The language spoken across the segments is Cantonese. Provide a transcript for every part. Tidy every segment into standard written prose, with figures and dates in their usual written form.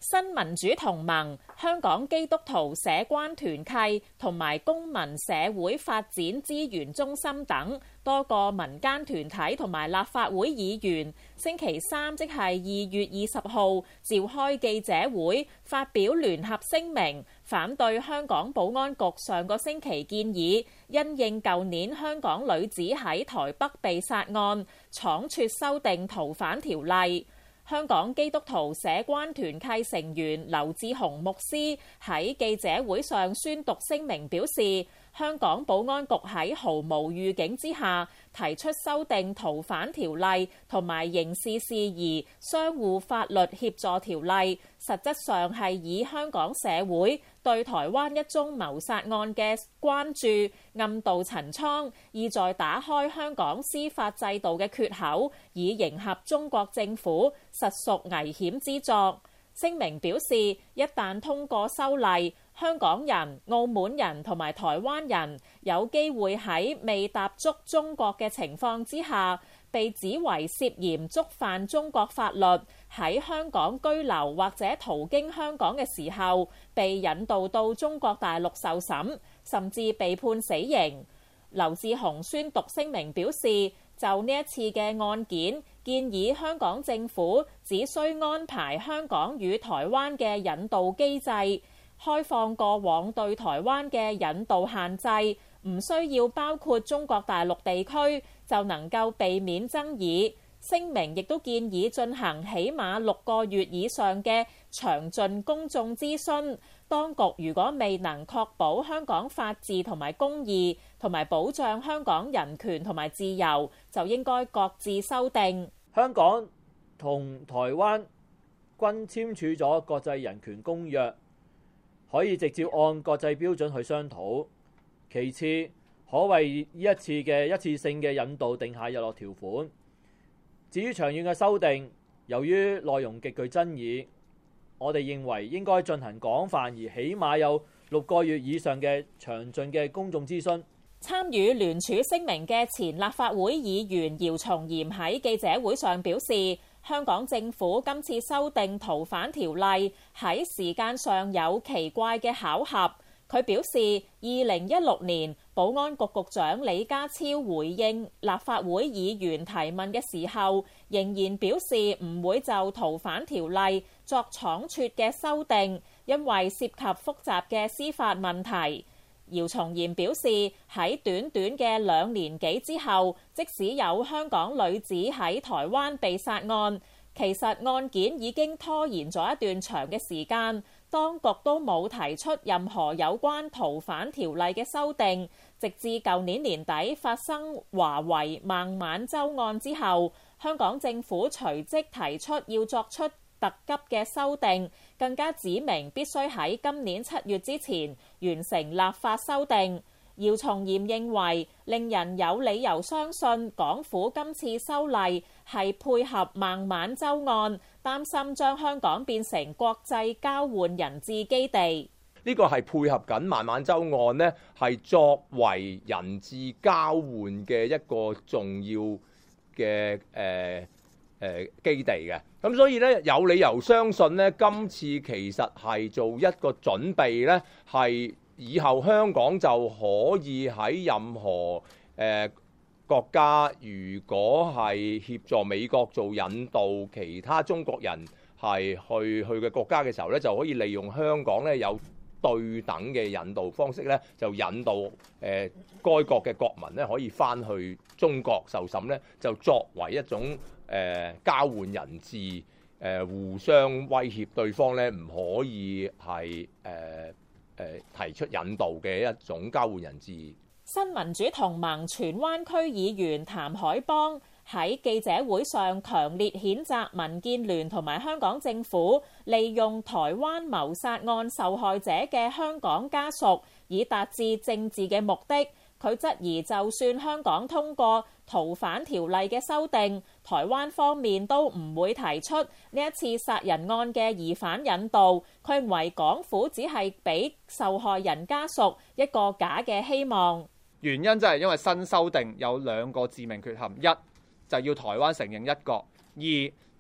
新民主同盟、香港基督徒社關團契同埋公民社會發展資源中心等多個民間團體同埋立法會議員，星期三即係2月20號召開記者會，發表聯合聲明，反對香港保安局上個星期建議，因應舊年香港女子喺台北被殺案，倉促修訂逃犯條例。香港基督徒社關團契成員劉志雄牧師喺記者會上宣讀聲明，表示香港保安局喺毫無預警之下提出修訂逃犯條例同埋刑事事宜相互法律協助條例，實質上係以香港社會對台灣一宗謀殺案嘅關注暗度陳倉，意在打開香港司法制度嘅缺口，以迎合中國政府，實屬危險之作。聲明表示，一旦通過修例，香港人、澳門人同埋台灣人有機會喺未踏足中國嘅情況之下，被指為涉嫌觸犯中國法律，喺香港居留或者途經香港嘅時候，被引渡到中國大陸受審，甚至被判死刑。劉志雄宣讀聲明表示，就呢一次嘅案件，建議香港政府只需安排香港與台灣嘅引渡機制，開放過往對台灣嘅引渡限制，唔需要包括中國大陸地區，就能夠避免爭議。聲明亦都建議進行起碼6個月以上嘅詳盡公眾諮詢。當局如果未能確保香港法治同埋公義，同埋保障香港人權同埋自由，就應該各自修訂。 香港同台灣均簽署咗國際人權公約，可以直接按國際標準去商討。其次，可為呢一次嘅一次性嘅引渡定下日落條款。至於長遠嘅修訂，由於內容極具爭議，我哋認為應該進行廣泛而起碼有6個月以上嘅詳盡嘅公眾諮詢。 參與聯署聲明嘅前立法會議員姚松炎喺記者會上表示，香港政府今次修訂逃犯條例喺時間上有奇怪嘅巧合。佢表示，2016年保安局局長李家超回應立法會議員提問嘅時候，仍然表示唔會就逃犯條例作倉促嘅修訂，因為涉及複雜嘅司法問題。姚松炎表示，喺短短嘅2年幾之後，即使有香港女子喺台灣被殺案，其實案件已經拖延咗一段長嘅時間，當局都冇提出任何有關逃犯條例嘅修訂，直至舊年年底發生華為孟晚舟案之後，香港政府隨即提出要作出特急嘅修訂，更加指明必須喺今年7月之前完成立法修訂。姚松炎認為，令人有理由相信港府今次修例係配合孟晚舟案，擔心將香港變成國際交換人質基地。 呢個係配合緊孟晚舟案呢，係作為人質交換嘅一個重要嘅基地嘅。咁所以咧，有理由相信咧，今次其實係做一個準備咧，係以後香港就可以喺任何國家，如果係協助美國做引渡其他中國人係去嘅國家嘅時候咧，就可以利用香港咧有對等嘅引渡方式咧，就引渡該國嘅國民咧可以翻去中國受審咧，就作為一種交換人質，互相威脅對方咧，唔可以係提出引渡嘅一種交換人質。 新民主同盟荃灣區議員譚海邦喺記者會上強烈譴責民建聯同埋香港政府利用台灣謀殺案受害者嘅香港家屬，以達至政治嘅目的。佢質疑，就算香港通過逃犯條例嘅修訂，台灣方面都唔會提出呢一次殺人案嘅疑犯引渡。佢認為港府只係俾受害人家屬一個假嘅希望。 原因就係因為新修訂有2個致命缺陷：一就要台灣承認一國；二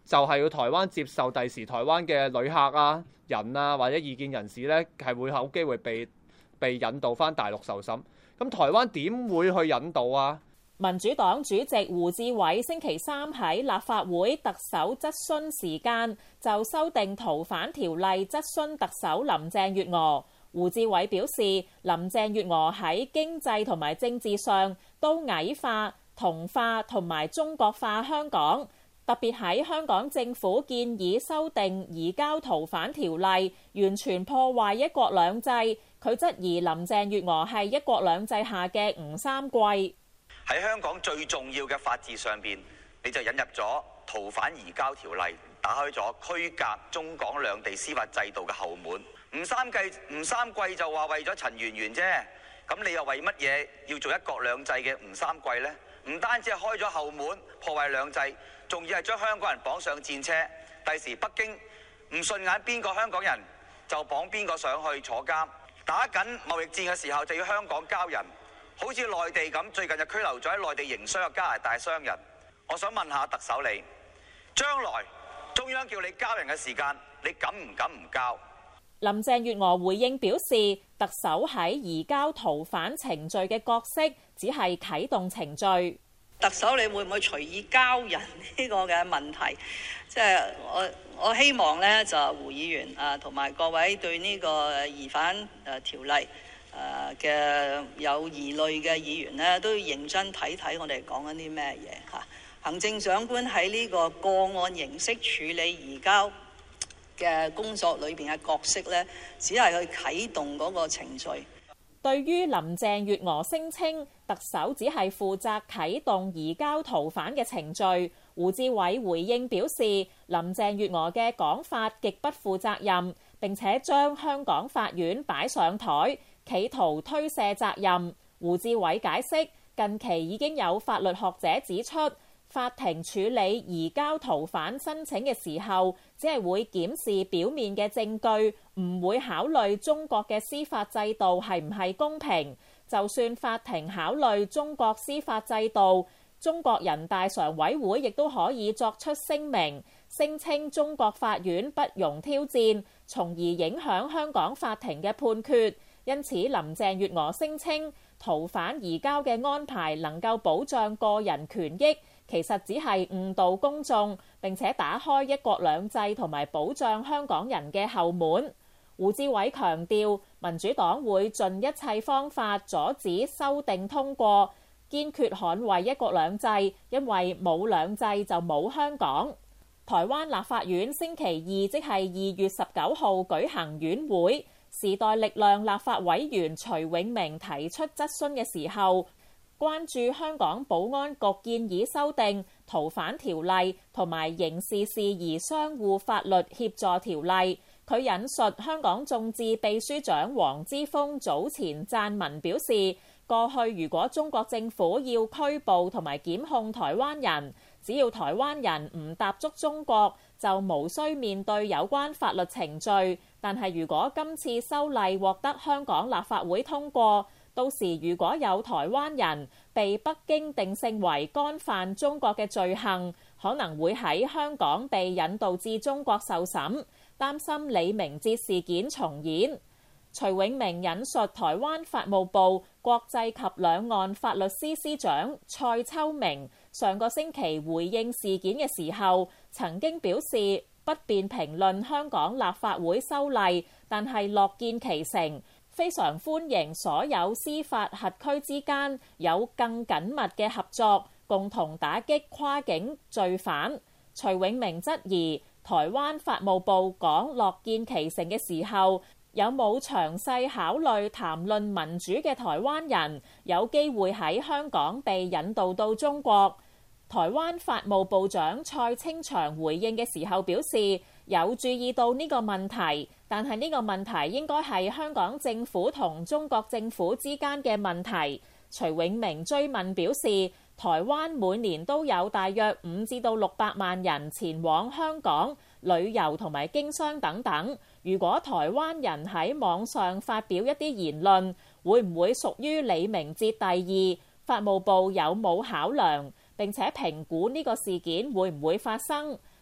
就係要台灣接受第時台灣嘅旅客啊、人啊或者異見人士呢，係會有機會被引導返大陸受審。咁台灣點會去引導啊？ 民主黨主席胡志偉星期三喺立法會特首質詢時間就修訂逃犯條例質詢特首林鄭月娥。胡志偉表示，林鄭月娥喺經濟同埋政治上都矮化、同化同埋中國化香港，特別喺香港政府建議修訂移交逃犯條例，完全破壞一國兩制。佢質疑林鄭月娥係一國兩制下嘅吳三桂。 喺香港最重要嘅法治上邊，你就引入咗逃犯移交條例，打開咗區隔中港兩地司法制度嘅後門。吳三桂就話為咗陳圓圓啫，咁你又為乜嘢要做一國兩制嘅吳三桂呢？唔單止係開咗後門破壞兩制，仲要係將香港人綁上戰車。第時北京唔順眼邊個香港人就綁邊個上去坐監。打緊貿易戰嘅時候就要香港交人。好似內地咁，最近就拘留咗喺內地營商嘅加拿大商人。我想問下特首你，將來中央叫你交人嘅時間，你敢唔敢唔交？ 林鄭月娥回應表示，特首喺移交逃犯程序嘅角色只係啟動程序。 特首你會唔會隨意交人呢個嘅問題？即係我希望咧就胡議員同埋各位對呢個疑犯條例嘅有疑慮嘅議員呢，都要認真睇睇我哋講緊啲咩嘢嚇。行政長官喺呢個個案形式處理移交嘅工作裏邊嘅角色呢，只係去啟動嗰個程序。 對於林鄭月娥聲稱特首只係負責啟動移交逃犯嘅程序，胡志偉回應表示，林鄭月娥嘅講法極不負責任，並且將香港法院擺上台，企圖推卸責任。胡志偉解釋，近期已經有法律學者指出，法庭處理移交逃犯申請嘅時候，只係會檢視表面嘅證據，唔會考慮中國嘅司法制度係唔係公平。就算法庭考慮中國司法制度，中國人大常委會亦都可以作出聲明，聲稱中國法院不容挑戰，從而影響香港法庭嘅判決。因此，林鄭月娥聲稱逃犯移交嘅安排能夠保障個人權益，其實只係誤導公眾，並且打開一國兩制同埋保障香港人嘅後門。胡志偉強調，民主黨會盡一切方法阻止修訂通過，堅決捍衛一國兩制，因為冇兩制就冇香港。台灣立法院星期二即係2月19號舉行院會，時代力量立法委員徐永明提出質詢嘅時候，關注香港保安局建議修訂逃犯條例同埋刑事事宜相互法律協助條例。佢引述香港眾志秘書長黃之鋒早前撰文表示，過去如果中國政府要拘捕同埋檢控台灣人，只要台灣人唔踏足中國，就無需面對有關法律程序。但係如果今次修例獲得香港立法會通過，到時如果有台灣人被北京定性為干犯中國嘅罪行，可能會喺香港被引渡至中國受審，擔心李明哲事件重演。徐永明引述台灣法務部國際及兩岸法律司司長蔡秋明上個星期回應事件嘅時候，曾經表示不便評論香港立法會修例，但係樂見其成，非常歡迎所有司法轄區之間有更緊密嘅合作，共同打擊跨境罪犯。徐永明質疑台灣法務部講樂見其成嘅時候，有冇詳細考慮談論民主嘅台灣人有機會喺香港被引渡到中國？台灣法務部長蔡清祥回應嘅時候表示，有注意到呢個問題，但係呢個問題應該係香港政府同中國政府之間嘅問題。徐永明追問表示，台灣每年都有大約5至到600萬人前往香港旅遊同埋經商等等。如果台灣人喺網上發表一啲言論，會唔會屬於李明哲第二？法務部有冇考量並且評估呢個事件會唔會發生？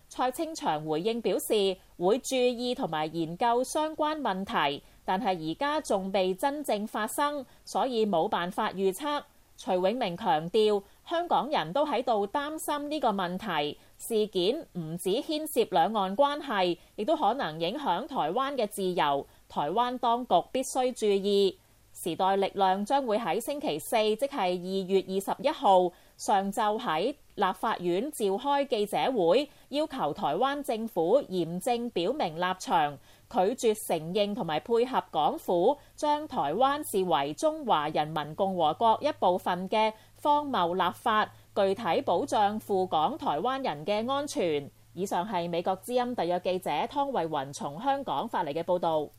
蔡清祥回應表示，會注意同埋研究相關問題，但係而家仲未真正發生，所以冇辦法預測。徐永明強調，香港人都喺度擔心呢個問題，事件唔止牽涉兩岸關係，亦都可能影響台灣嘅自由，台灣當局必須注意。時代力量將會喺星期四，即係2月21號上晝喺立法院召開記者會，要求台灣政府嚴正表明立場，拒絕承認同埋配合港府將台灣視為中華人民共和國一部分嘅荒謬立法，具體保障赴港台灣人嘅安全。以上係美國之音特約記者湯慧雲從香港發嚟嘅報導。